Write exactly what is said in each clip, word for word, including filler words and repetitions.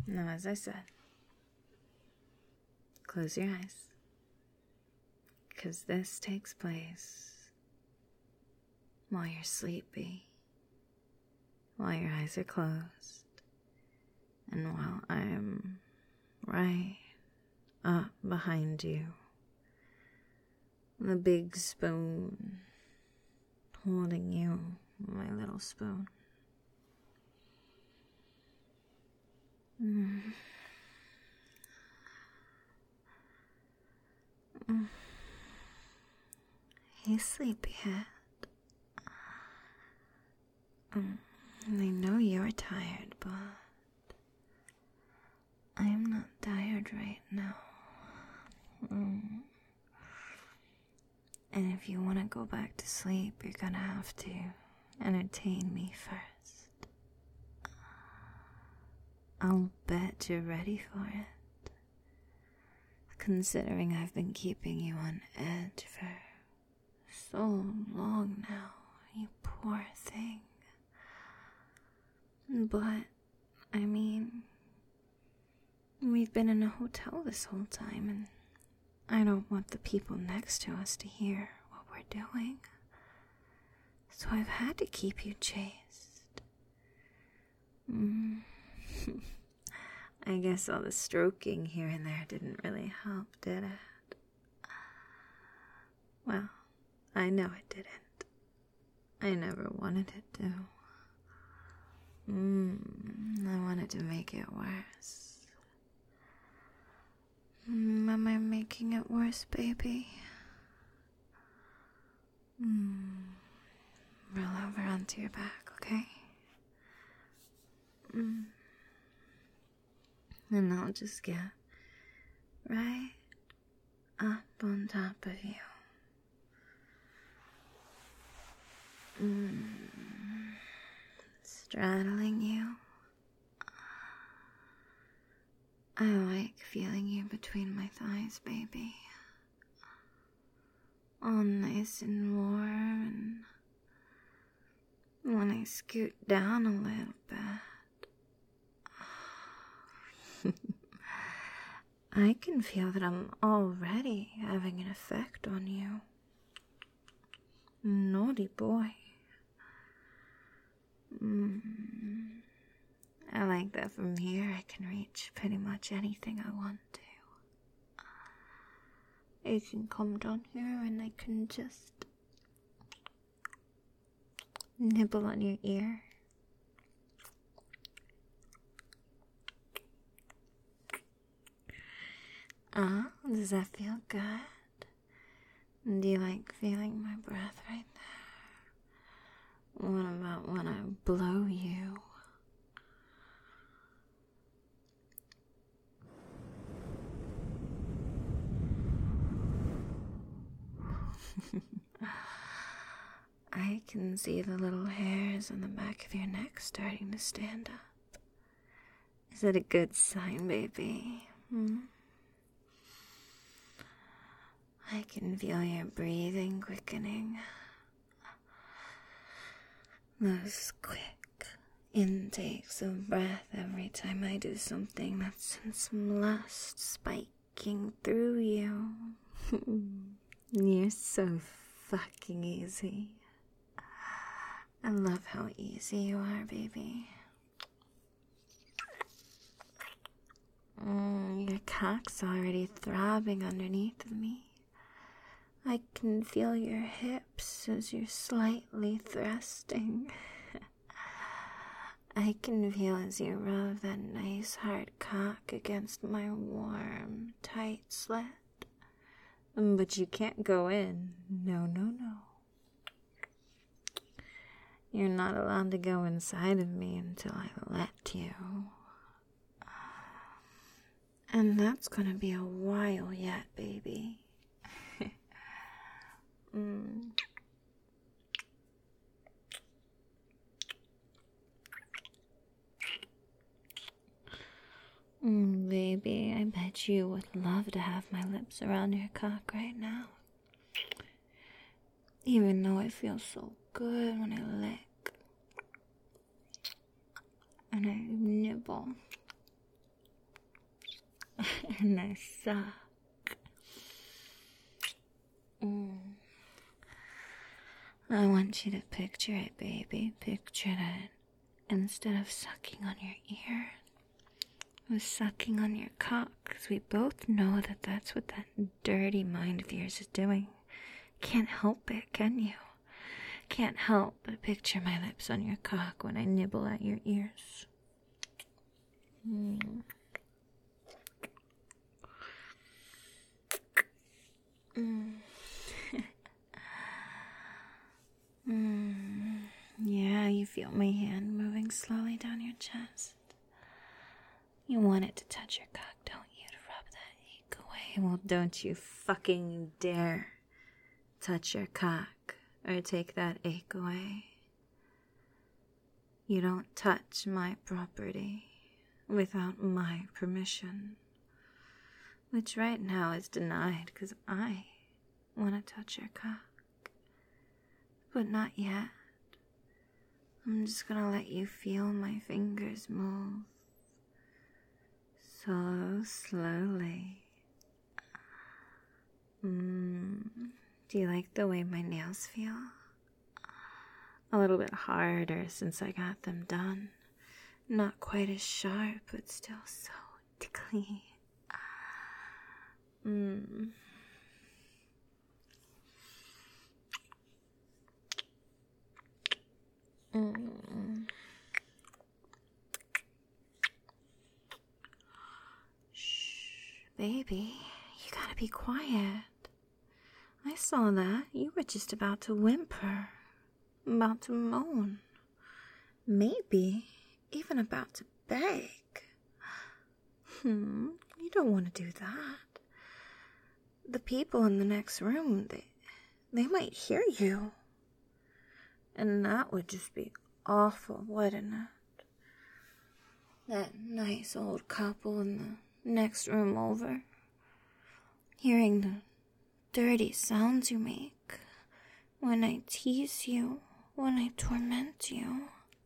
Now, as I said, close your eyes. Because this takes place while you're sleepy, while your eyes are closed, and while I'm right up behind you. The big spoon holding you, my little spoon. Mm. Mm. Hey, sleepyhead. Mm. I know you're tired, but I am not tired right now. Mm. And if you want to go back to sleep, you're gonna have to entertain me first. I'll bet you're ready for it, considering I've been keeping you on edge for so long now, you poor thing. But, I mean, we've been in a hotel this whole time, and I don't want the people next to us to hear what we're doing. So I've had to keep you chaste. Mm. I guess all the stroking here and there didn't really help, did it? Well, I know it didn't. I never wanted it to. Mm, I wanted to make it worse. Mm, am I making it worse, baby? Mm. Roll over onto your back, okay? Mm. And I'll just get right up on top of you. Mm. Straddling you. I like feeling you between my thighs, baby. All nice and warm, and when I scoot down a little bit, I can feel that I'm already having an effect on you. Naughty boy. Mm. I like that from here I can reach pretty much anything I want to. I can come down here and I can just nibble on your ear. Ah, does that feel good? Do you like feeling my breath right there? What about when I blow you? I can see the little hairs on the back of your neck starting to stand up. Is that a good sign, baby? Hmm? I can feel your breathing quickening. Those quick intakes of breath every time I do something that sends some lust spiking through you. You're so fucking easy. I love how easy you are, baby. Mm, your cock's already throbbing underneath of me. I can feel your hips as you're slightly thrusting. I can feel as you rub that nice hard cock against my warm, tight slit. But you can't go in. No, no, no. You're not allowed to go inside of me until I let you. And that's gonna be a while yet, baby. mm. Mm, baby, I bet you would love to have my lips around your cock right now. Even though it feels so good when I lick. And I nibble. And I suck. Mm. I want you to picture it, baby. Picture it. Instead of sucking on your ear, I was sucking on your cock, because we both know that that's what that dirty mind of yours is doing. Can't help it, can you? Can't help but picture my lips on your cock when I nibble at your ears. Mm. Mm. mm. Yeah, you feel my hand moving slowly down your chest. You want it to touch your cock, don't you, to rub that ache away? Well, don't you fucking dare touch your cock or take that ache away. You don't touch my property without my permission, which right now is denied because I want to touch your cock, but not yet. I'm just gonna let you feel my fingers move so slowly. Mm. Do you like the way my nails feel? A little bit harder since I got them done. Not quite as sharp, but still so tickly. Mm. Mm. Shh, baby, you gotta be quiet. I saw that. You were just about to whimper, about to moan, maybe even about to beg. Hmm, you don't want to do that. The people in the next room, they, they might hear you. And that would just be awful, wouldn't it? That nice old couple in the next room over, hearing the dirty sounds you make when I tease you, when I torment you.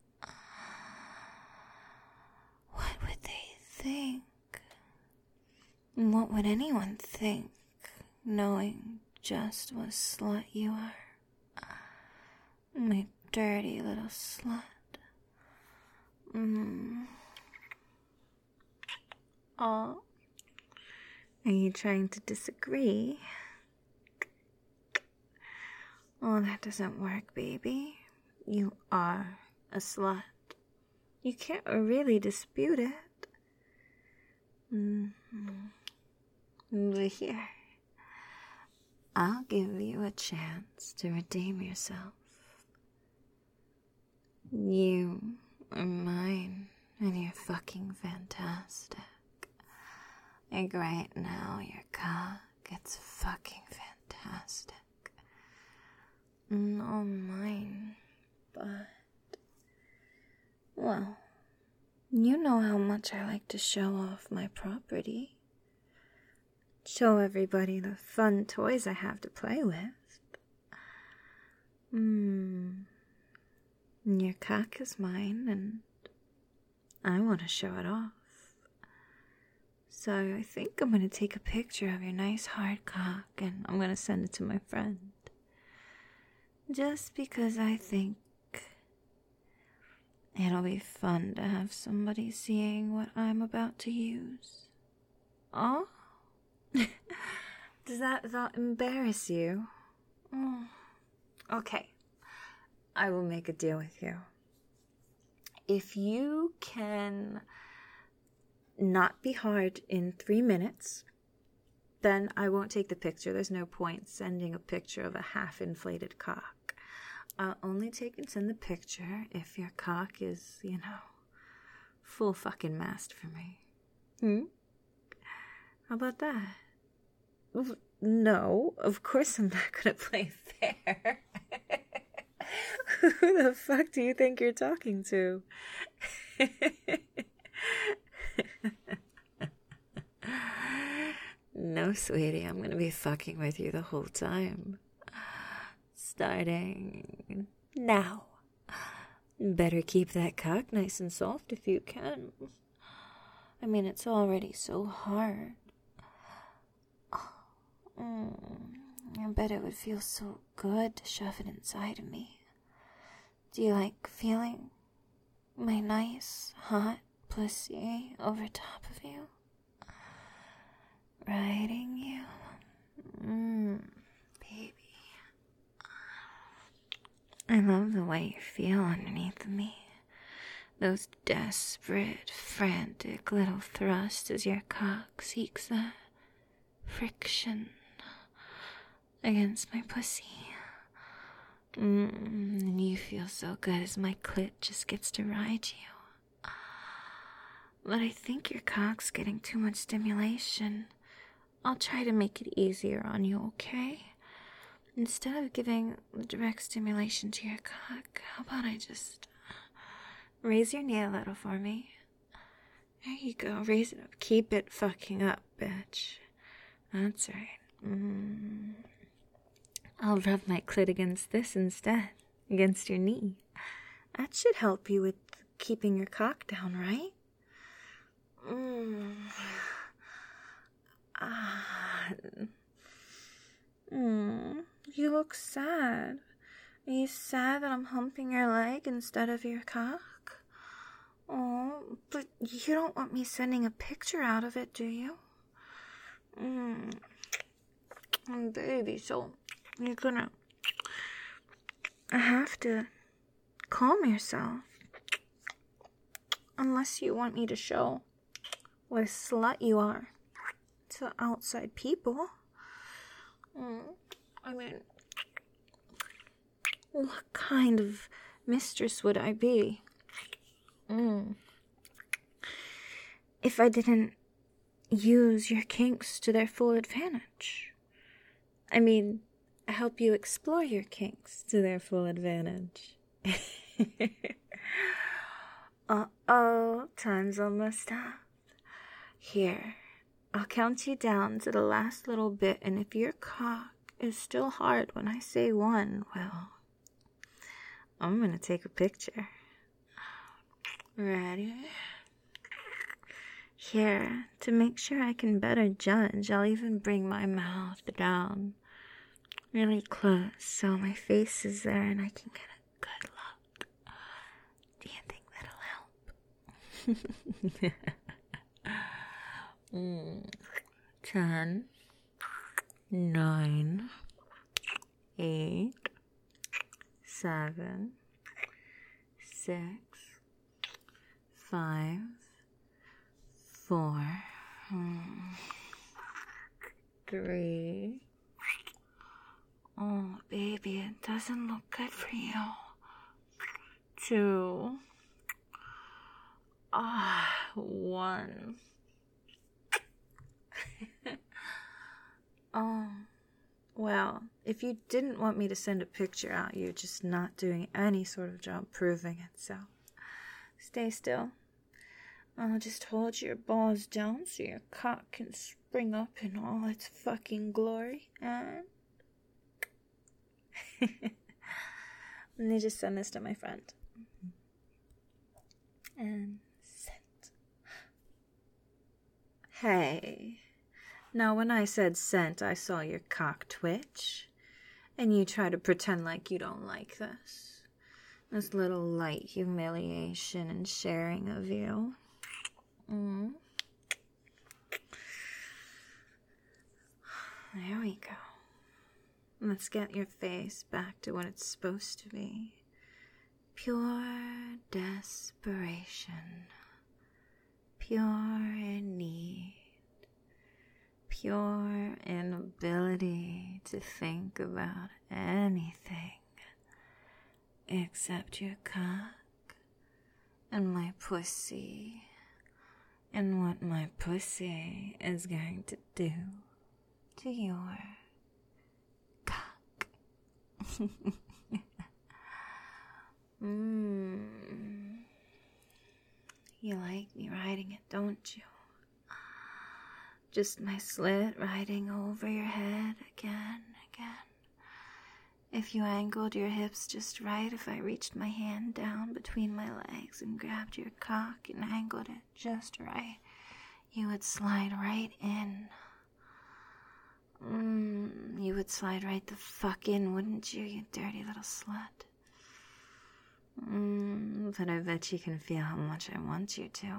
What would they think? And what would anyone think, knowing just what slut you are? My dirty little slut. Mm. Aw. Are you trying to disagree? Oh, that doesn't work, baby. You are a slut. You can't really dispute it. Mm-hmm. But here, I'll give you a chance to redeem yourself. You are mine, and you're fucking fantastic. Like right now, your cock, it's fucking fantastic. Not mine, but, well, you know how much I like to show off my property. Show everybody the fun toys I have to play with. Hmm. Your cock is mine, and I want to show it off. So I think I'm going to take a picture of your nice hard cock, and I'm going to send it to my friend. Just because I think it'll be fun to have somebody seeing what I'm about to use. Oh? Does that thought embarrass you? Oh. Okay. I will make a deal with you. If you can not be hard in three minutes, then I won't take the picture. There's no point sending a picture of a half-inflated cock. I'll only take and send the picture if your cock is, you know, full fucking mast for me. Hmm? How about that? No, of course I'm not gonna play fair. Who the fuck do you think you're talking to? No, sweetie, I'm gonna be fucking with you the whole time. Starting now. Better keep that cock nice and soft if you can. I mean, it's already so hard. Mm, I bet it would feel so good to shove it inside of me. Do you like feeling my nice, hot pussy over top of you? Riding you? Mmm, baby. I love the way you feel underneath of me. Those desperate, frantic little thrusts as your cock seeks that friction against my pussy. Mm, and you feel so good as my clit just gets to ride you. But I think your cock's getting too much stimulation. I'll try to make it easier on you, okay? Instead of giving direct stimulation to your cock, how about I just raise your knee a little for me? There you go, raise it up. Keep it fucking up, bitch. That's right. Mm. I'll rub my clit against this instead, against your knee. That should help you with keeping your cock down, right? Mm. Ah. Mm. You look sad. Are you sad that I'm humping your leg instead of your cock? Oh, but you don't want me sending a picture out of it, do you? Mm. Baby, so you're gonna have to calm yourself. Unless you want me to show what a slut you are to outside people. Mm. I mean, what kind of mistress would I be? Mm. If I didn't use your kinks to their full advantage. I mean, help you explore your kinks to their full advantage. Uh-oh, time's almost up. Here, I'll count you down to the last little bit, and if your cock is still hard when I say one, well, I'm gonna take a picture. Ready? Here, to make sure I can better judge, I'll even bring my mouth down really close so my face is there and I can get a good look. Do you think that'll help? mm. Ten, nine, eight, seven, six, five, four, three. Oh, baby, it doesn't look good for you. Two. Ah, one. Oh, well, if you didn't want me to send a picture out, you're just not doing any sort of job proving it, so stay still. I'll just hold your balls down so your cock can spring up in all its fucking glory. And let me just send this to my friend. And sent. Hey. Now, when I said sent, I saw your cock twitch. And you try to pretend like you don't like this. This little light humiliation and sharing of you. Mm. There we go. Let's get your face back to what it's supposed to be. Pure desperation. Pure need. Pure inability to think about anything except your cock and my pussy and what my pussy is going to do to your cock. Mmm. You like me riding it, don't you? Just my slit riding over your head again, again. If you angled your hips just right, if I reached my hand down between my legs and grabbed your cock and angled it just right, you would slide right in. Mmm. would slide right the fuck in, wouldn't you, you dirty little slut? Mm, but I bet you can feel how much I want you to.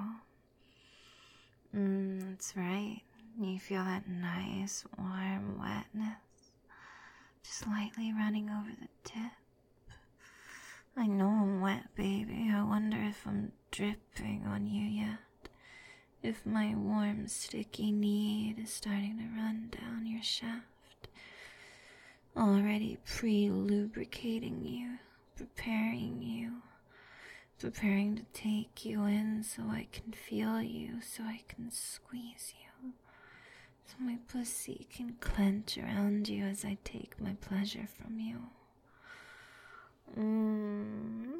Mm, that's right. You feel that nice, warm wetness just lightly running over the tip. I know I'm wet, baby. I wonder if I'm dripping on you yet. If my warm, sticky need is starting to run down your shaft. Already pre-lubricating you, preparing you, preparing to take you in so I can feel you, so I can squeeze you, so my pussy can clench around you as I take my pleasure from you. Mm.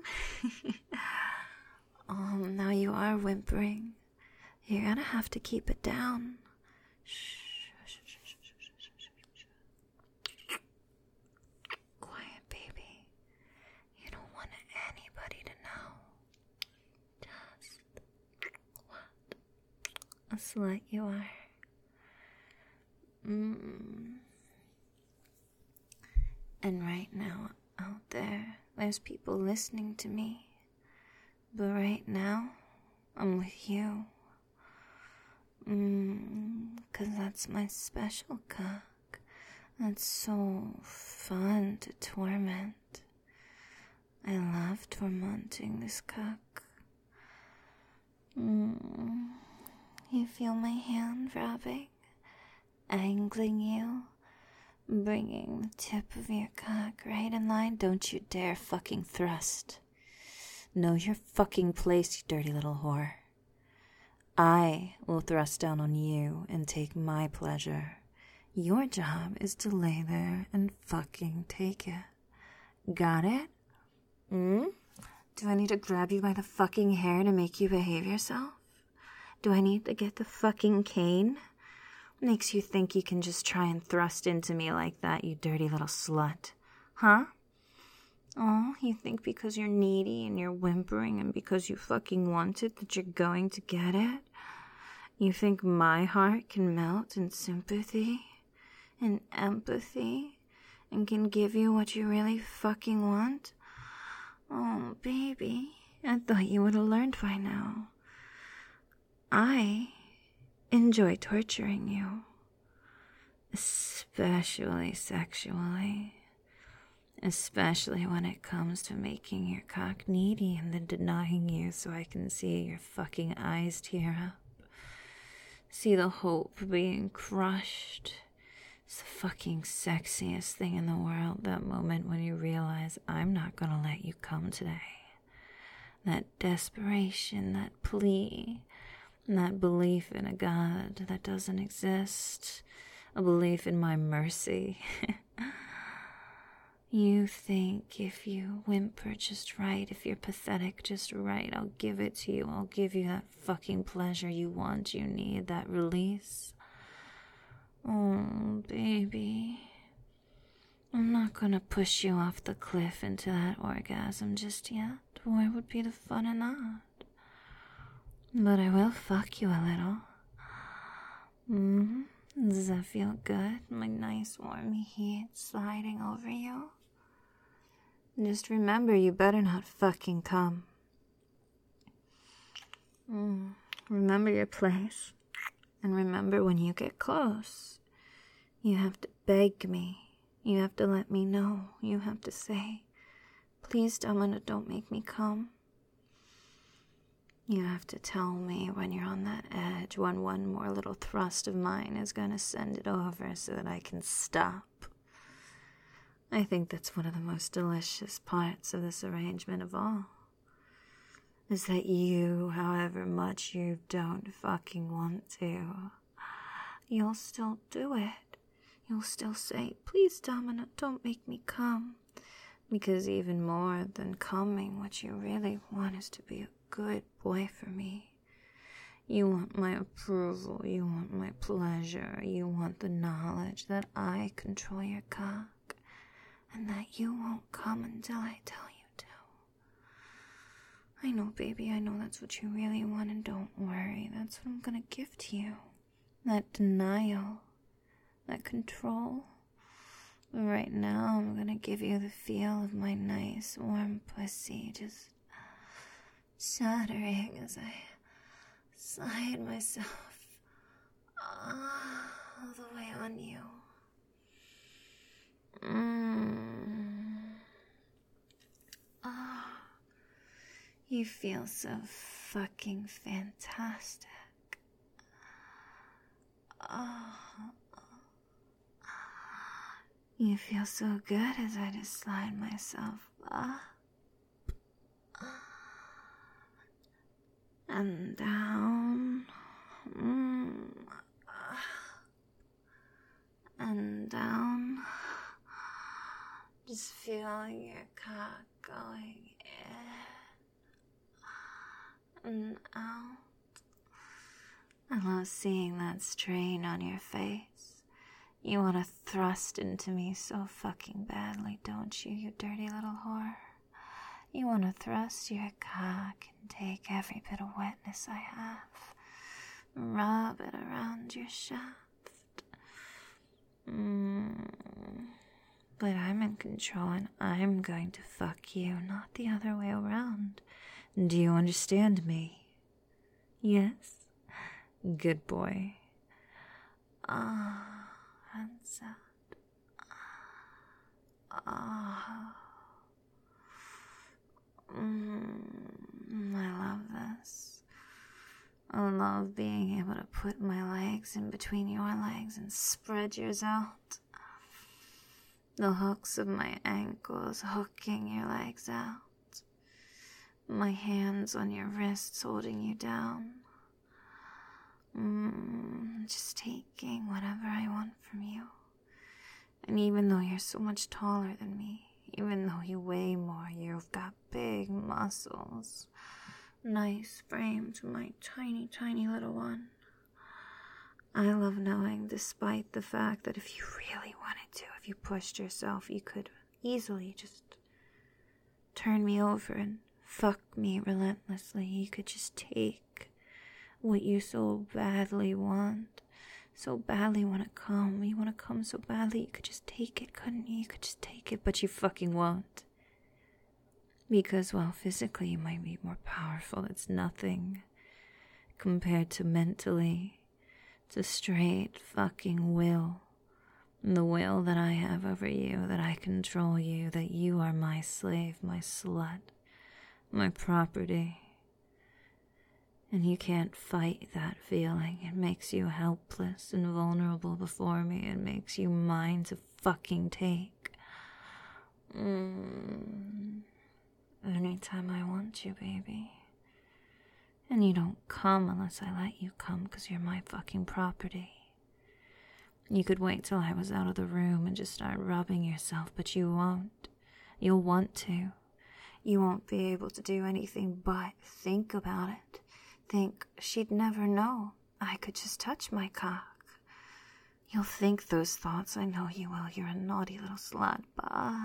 um, now you are whimpering. You're gonna have to keep it down. Shh. Quiet, baby. You don't want anybody to know. Just what a slut you are. Mm. And right now, out there, there's people listening to me. But right now, I'm with you. Mmm, cause that's my special cock. That's so fun to torment. I love tormenting this cock. Mmm, you feel my hand rubbing, angling you, bringing the tip of your cock right in line. Don't you dare fucking thrust. Know your fucking place, you dirty little whore. I will thrust down on you and take my pleasure. Your job is to lay there and fucking take it. Got it? Hmm? Do I need to grab you by the fucking hair to make you behave yourself? Do I need to get the fucking cane? Makes you think you can just try and thrust into me like that, you dirty little slut? Huh? Oh, you think because you're needy and you're whimpering and because you fucking want it that you're going to get it? You think my heart can melt in sympathy and empathy and can give you what you really fucking want? Oh, baby, I thought you would have learned by now. I enjoy torturing you, especially sexually. Especially when it comes to making your cock needy and then denying you so I can see your fucking eyes tear up. See the hope being crushed. It's the fucking sexiest thing in the world, that moment when you realize I'm not gonna let you come today. That desperation, that plea, that belief in a God that doesn't exist, a belief in my mercy. You think if you whimper just right, if you're pathetic just right, I'll give it to you. I'll give you that fucking pleasure you want, you need, that release. Oh, baby. I'm not gonna push you off the cliff into that orgasm just yet. Where would be the fun in that? But I will fuck you a little. Mm-hmm. Does that feel good? My nice warm heat sliding over you? Just remember, you better not fucking come. Mm. Remember your place. And remember, when you get close, you have to beg me. You have to let me know. You have to say, please, Domina, don't make me come. You have to tell me when you're on that edge, when one more little thrust of mine is going to send it over so that I can stop. I think that's one of the most delicious parts of this arrangement of all. Is that you, however much you don't fucking want to, you'll still do it. You'll still say, please, Domina, don't make me come. Because even more than coming, what you really want is to be a good boy for me. You want my approval, you want my pleasure, you want the knowledge that I control your cock, and that you won't come until I tell you to. I know, baby, I know that's what you really want, and don't worry, that's what I'm gonna give to you. That denial, that control, Right now, I'm gonna give you the feel of my nice, warm pussy just shuddering as I slide myself all the way on you. Mm. Oh, you feel so fucking fantastic. Oh, you feel so good as I just slide myself up and down, mm. and down, just feeling your cock going in and out. I love seeing that strain on your face. You want to thrust into me so fucking badly, don't you, you dirty little whore? You want to thrust your cock and take every bit of wetness I have, rub it around your shaft. Mm. But I'm in control and I'm going to fuck you, not the other way around. Do you understand me? Yes? Good boy. Ah. And sad. Ah. Mm, I love this. I love being able to put my legs in between your legs and spread yours out. The hooks of my ankles hooking your legs out. My hands on your wrists holding you down. Mm, just taking whatever I want from you. And even though you're so much taller than me, even though you weigh more, you've got big muscles. Nice frame to my tiny, tiny little one. I love knowing, despite the fact that if you really wanted to, if you pushed yourself, you could easily just turn me over and fuck me relentlessly. You could just take what you so badly want, so badly want to come. You want to come so badly, you could just take it, couldn't you? You could just take it, but you fucking won't. Because, well, physically you might be more powerful. It's nothing compared to mentally. It's a straight fucking will. The will that I have over you, that I control you, that you are my slave, my slut, my property. And you can't fight that feeling. It makes you helpless and vulnerable before me. It makes you mine to fucking take. Mm. Anytime I want you, baby. And you don't come unless I let you come, because you're my fucking property. You could wait till I was out of the room and just start rubbing yourself, but you won't. You'll want to. You won't be able to do anything but think about it. Think she'd never know I could just touch my cock. You'll think those thoughts, I know you will. You're a naughty little slut, but...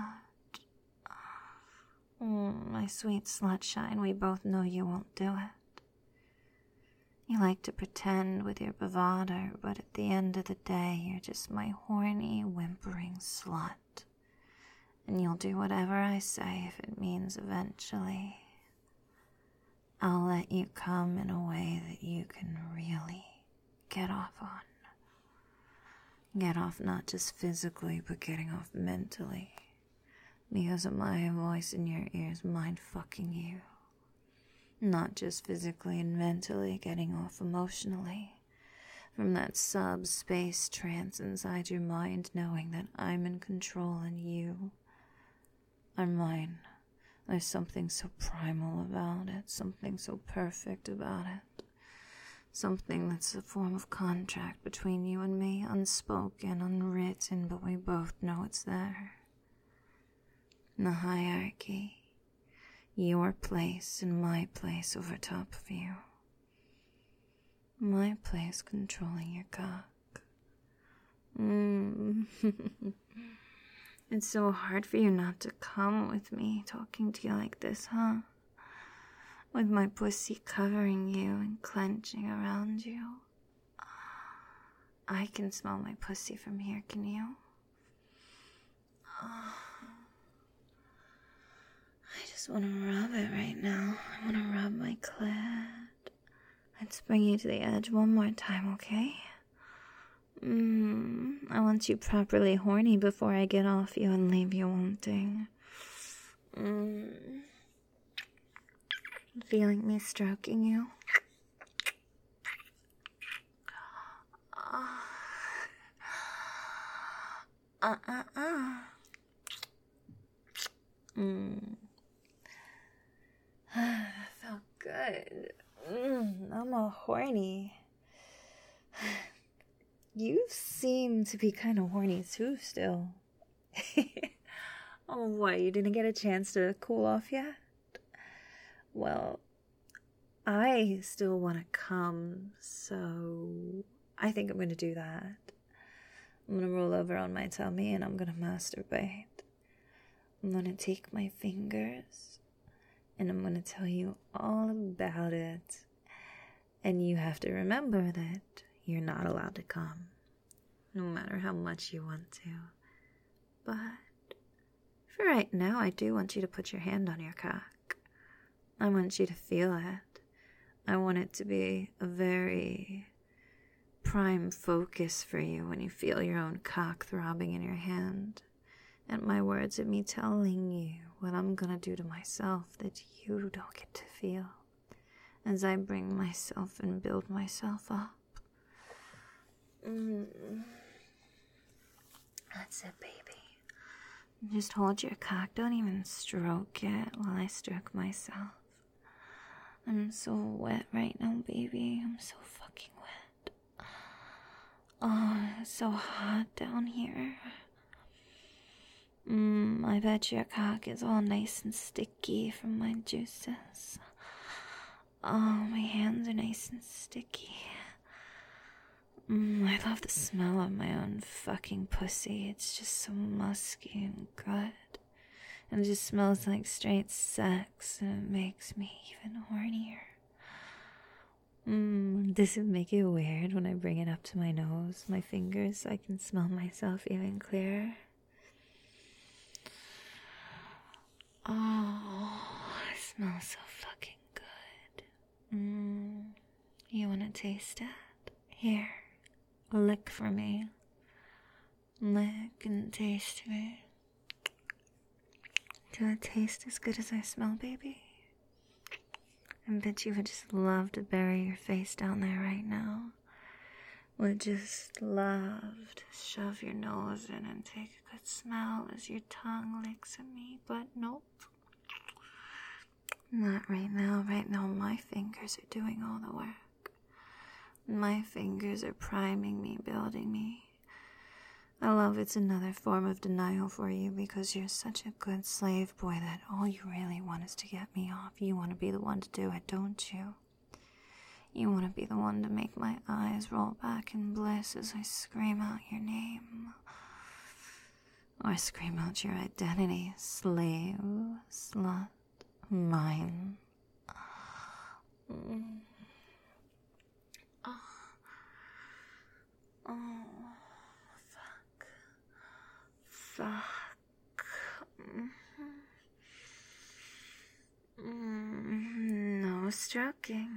Mm, my sweet slut shine, we both know you won't do it. You like to pretend with your bravado, but at the end of the day, you're just my horny, whimpering slut. And you'll do whatever I say if it means eventually I'll let you come in a way that you can really get off on. Get off not just physically, but getting off mentally. Because of my voice in your ears mind fucking you. Not just physically and mentally, getting off emotionally. From that subspace trance inside your mind, knowing that I'm in control and you are mine. There's something so primal about it, something so perfect about it. Something that's a form of contract between you and me, unspoken, unwritten, but we both know it's there. The hierarchy, your place and my place over top of you. My place controlling your cock. Mm. It's so hard for you not to come with me talking to you like this, huh? With my pussy covering you and clenching around you. I can smell my pussy from here, can you? just want to rub it right now. I want to rub my clit. Let's bring you to the edge one more time, okay? Mmm, I want you properly horny before I get off you and leave you wanting. Mmm. Feeling me stroking you? Uh, uh, uh. Mmm. That felt good. Mmm, I'm all horny. You seem to be kind of horny too still. Oh, what, you didn't get a chance to cool off yet? Well, I still want to come, so I think I'm going to do that. I'm going to roll over on my tummy and I'm going to masturbate. I'm going to take my fingers and I'm going to tell you all about it. And you have to remember that you're not allowed to come, no matter how much you want to. But for right now, I do want you to put your hand on your cock. I want you to feel it. I want it to be a very prime focus for you when you feel your own cock throbbing in your hand. And my words of me telling you what I'm gonna do to myself that you don't get to feel. As I bring myself and build myself up. Mm. That's it, baby. Just hold your cock. Don't even stroke it while I stroke myself. I'm so wet right now, baby. I'm so fucking wet. Oh, it's so hot down here. Mmm, I bet your cock is all nice and sticky from my juices. Oh, my hands are nice and sticky. Mmm, I love the smell of my own fucking pussy. It's just so musky and good. And it just smells like straight sex, and it makes me even hornier. Mmm, does it make it weird when I bring it up to my nose, my fingers, so I can smell myself even clearer? Oh, it smells so fucking good. Mmm, you wanna taste it? Here, lick for me. Lick and taste me. Do it taste as good as I smell, baby? I bet you would just love to bury your face down there right now. Would just love to shove your nose in and take a good smell as your tongue licks at me, but nope. Not right now. Right now, my fingers are doing all the work. My fingers are priming me, building me. I love it's another form of denial for you because you're such a good slave boy that all you really want is to get me off. You want to be the one to do it, don't you? You want to be the one to make my eyes roll back in bliss as I scream out your name. Or scream out your identity, slave, slut, mine. Mm. Oh. Oh. Fuck. Mm, no stroking.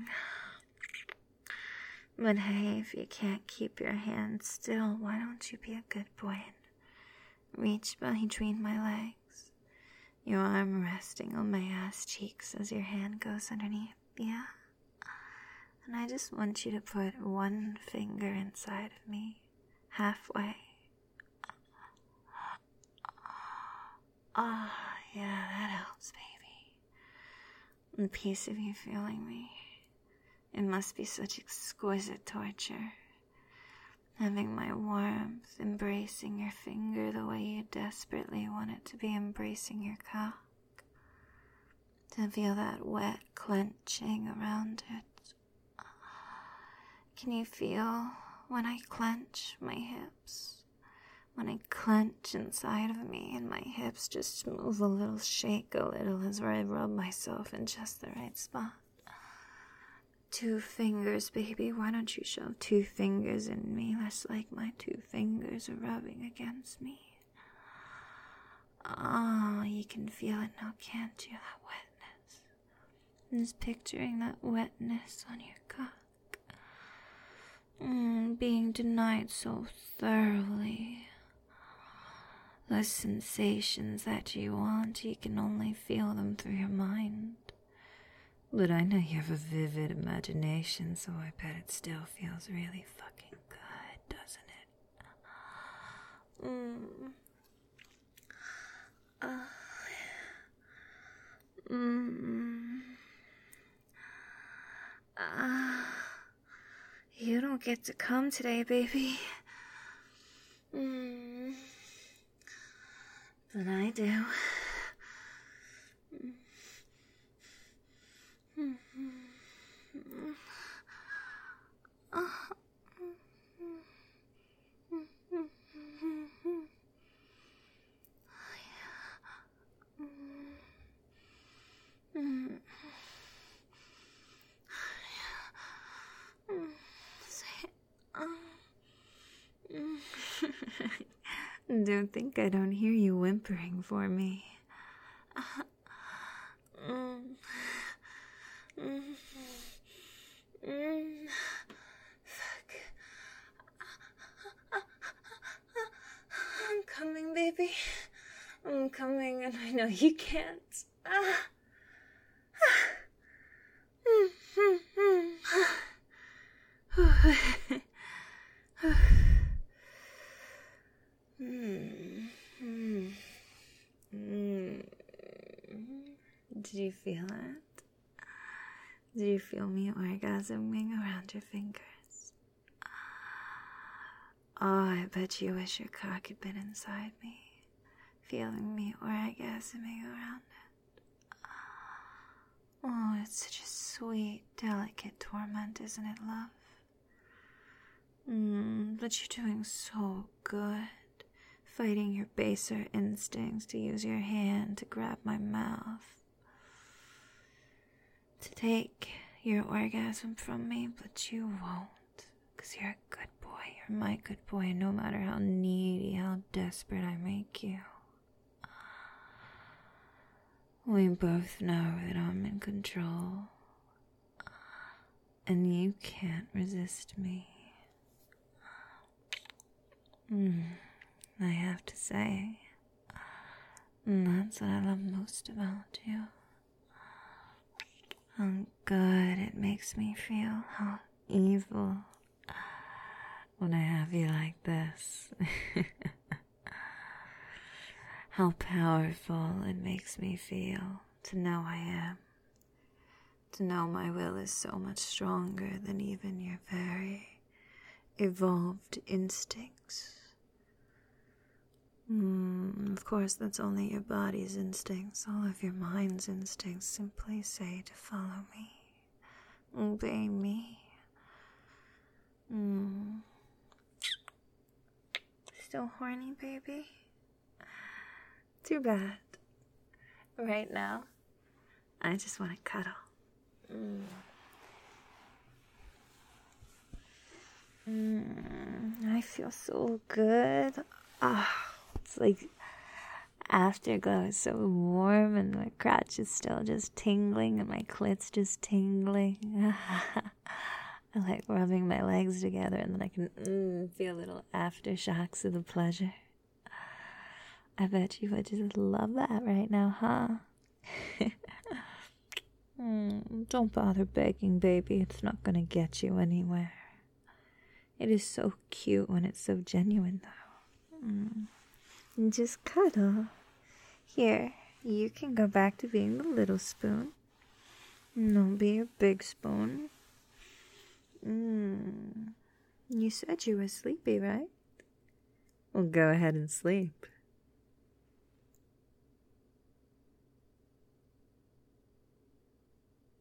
But hey, if you can't keep your hand still, why don't you be a good boy and reach between my legs? Your arm resting on my ass cheeks as your hand goes underneath, yeah? And I just want you to put one finger inside of me, halfway. Ah, oh, yeah, that helps, baby. A piece of you feeling me. It must be such exquisite torture. Having my warmth, embracing your finger the way you desperately want it to be embracing your cock. To feel that wet clenching around it. Can you feel when I clench my hips? When I clench inside of me and my hips just move a little, shake a little as I rub myself in just the right spot. Two fingers, baby, why don't you shove two fingers in me, less like my two fingers are rubbing against me. Oh, you can feel it now, can't you? That wetness. Just picturing that wetness on your cock. Mm, being denied so thoroughly. The sensations that you want, you can only feel them through your mind. But I know you have a vivid imagination, so I bet it still feels really fucking good, doesn't it? Mm. Uh, mm. Uh, you don't get to come today, baby. Mm. But I do. Don't think I don't hear you whimpering for me. Mm. Mm. Mm. Fuck. I'm coming, baby. I'm coming, and I know you can't. Ah. Did you feel it? Did you feel me orgasming around your fingers? Oh, I bet you wish your cock had been inside me, feeling me orgasming around it. Oh, it's such a sweet, delicate torment, isn't it, love? Mm, but you're doing so good, fighting your baser instincts to use your hand to grab my mouth, to take your orgasm from me, but you won't, because you're a good boy. You're my good boy, no matter how needy, how desperate I make you. We both know that I'm in control, and you can't resist me. Mm, I have to say, that's what I love most about you. How good it makes me feel, how evil when I have you like this. How powerful it makes me feel to know I am. To know my will is so much stronger than even your very evolved instincts. Mm, of course, that's only your body's instincts. All of your mind's instincts simply say to follow me, obey me. Mm. Still horny, baby? Too bad. Right now, I just want to cuddle. Mm. Mm, I feel so good. Ah. It's like afterglow is so warm and my crotch is still just tingling and my clit's just tingling. I like rubbing my legs together and then I can mm, feel little aftershocks of the pleasure. I bet you would just love that right now, huh? mm, don't bother begging, baby. It's not gonna get you anywhere. It is so cute when it's so genuine, though. Mm. Just cuddle. Here, you can go back to being the little spoon. And I'll be your big spoon. Mm. You said you were sleepy, right? Well, go ahead and sleep.